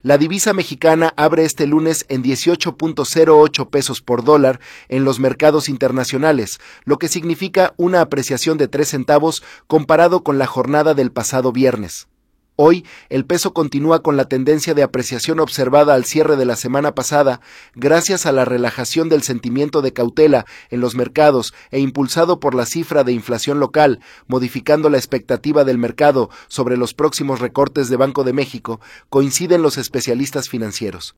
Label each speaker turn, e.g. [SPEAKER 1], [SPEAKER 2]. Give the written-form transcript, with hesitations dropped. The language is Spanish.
[SPEAKER 1] La divisa mexicana abre este lunes en 18.08 pesos por dólar en los mercados internacionales, lo que significa una apreciación de 3 centavos comparado con la jornada del pasado viernes. Hoy, el peso continúa con la tendencia de apreciación observada al cierre de la semana pasada, gracias a la relajación del sentimiento de cautela en los mercados e impulsado por la cifra de inflación local, modificando la expectativa del mercado sobre los próximos recortes de Banco de México, coinciden los especialistas financieros.